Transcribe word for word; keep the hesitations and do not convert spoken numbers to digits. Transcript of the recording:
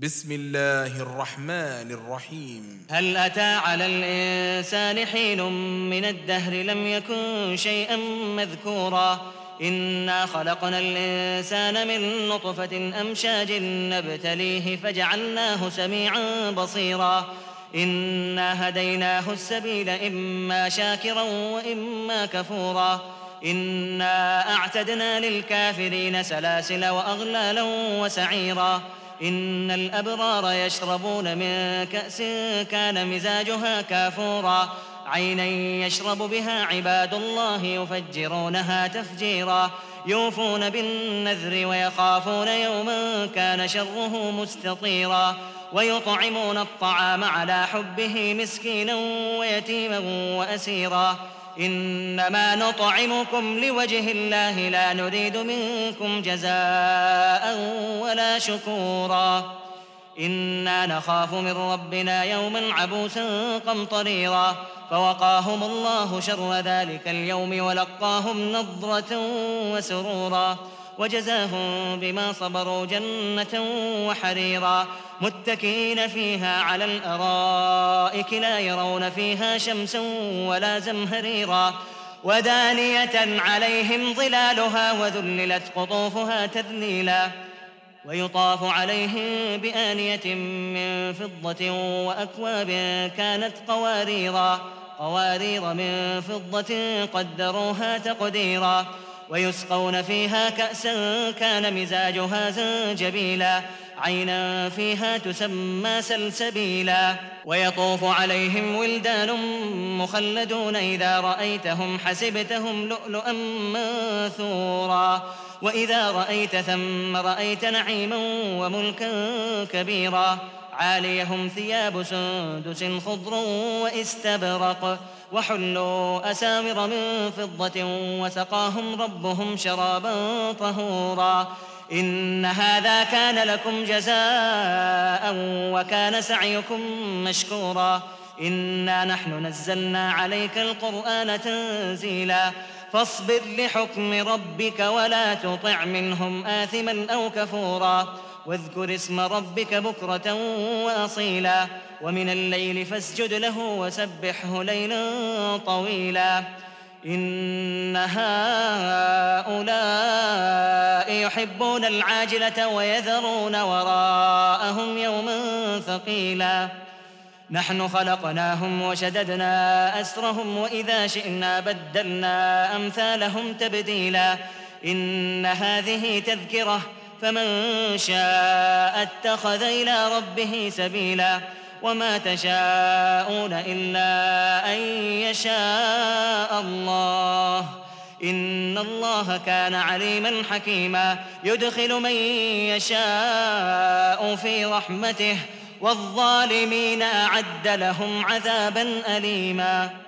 بسم الله الرحمن الرحيم. هل أتى على الإنسان حين من الدهر لم يكن شيئا مذكورا إنا خلقنا الإنسان من نطفة أمشاج نبتليه فجعلناه سميعا بصيرا إنا هديناه السبيل إما شاكرا وإما كفورا إنا أعتدنا للكافرين سلاسل وأغلالا وسعيرا إن الأبرار يشربون من كأس كان مزاجها كافورا عينا يشرب بها عباد الله يفجرونها تفجيرا يوفون بالنذر ويخافون يوما كان شره مستطيرا ويطعمون الطعام على حبه مسكينا ويتيما وأسيرا إنما نطعمكم لوجه الله لا نريد منكم جزاء ولا شكورا إنا نخاف من ربنا يوما عبوسا قمطريرا فوقاهم الله شر ذلك اليوم ولقاهم نضرة وسرورا وجزاهم بما صبروا جنة وحريرا متكئين فيها على الأرائك لا يرون فيها شمسا ولا زمهريرا ودانية عليهم ظلالها وذللت قطوفها تذليلا ويطاف عليهم بآنية من فضة وأكواب كانت قواريرا قوارير من فضة قدروها تقديرا ويسقون فيها كأسا كان مزاجها زنجبيلا عينا فيها تسمى سلسبيلا ويطوف عليهم ولدان مخلدون إذا رأيتهم حسبتهم لؤلؤا منثورا وإذا رأيت ثم رأيت نعيما وملكا كبيرا عاليهم ثياب سندس خضر واستبرق وحلوا أساور من فضة وسقاهم ربهم شرابا طهورا إن هذا كان لكم جزاء وكان سعيكم مشكورا إنا نحن نزلنا عليك القرآن تنزيلا فاصبر لحكم ربك ولا تطع منهم آثما أو كفورا واذكر اسم ربك بكرة وأصيلا ومن الليل فاسجد له وسبحه ليلا طويلا إن هؤلاء يحبون العاجلة ويذرون وراءهم يوما ثقيلا نحن خلقناهم وشددنا أسرهم وإذا شئنا بدلنا أمثالهم تبديلا إن هذه تذكرة فمن شاء اتخذ إلى ربه سبيلا وما تشاءون إلا أن يشاء الله إن الله كان عليما حكيما يدخل من يشاء في رحمته والظالمين أعد لهم عذابا أليما.